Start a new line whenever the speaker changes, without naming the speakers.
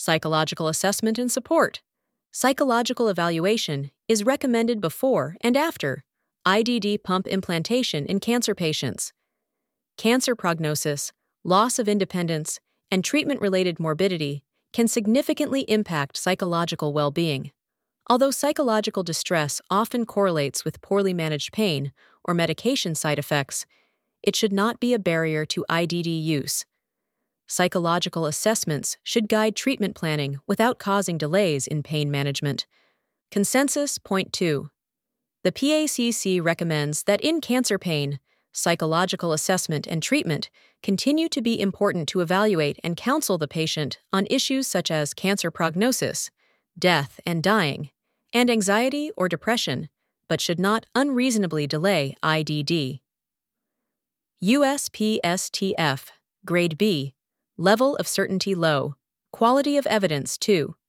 Psychological assessment and support. Psychological evaluation is recommended before and after IDD pump implantation in cancer patients. Cancer prognosis, loss of independence, and treatment-related morbidity can significantly impact psychological well-being. Although psychological distress often correlates with poorly managed pain or medication side effects, it should not be a barrier to IDD use. Psychological assessments should guide treatment planning without causing delays in pain management. Consensus Point 2. The PACC recommends that in cancer pain, psychological assessment and treatment continue to be important to evaluate and counsel the patient on issues such as cancer prognosis, death and dying, and anxiety or depression, but should not unreasonably delay IDD. USPSTF, Grade B, Level of Certainty Low, Quality of Evidence 2.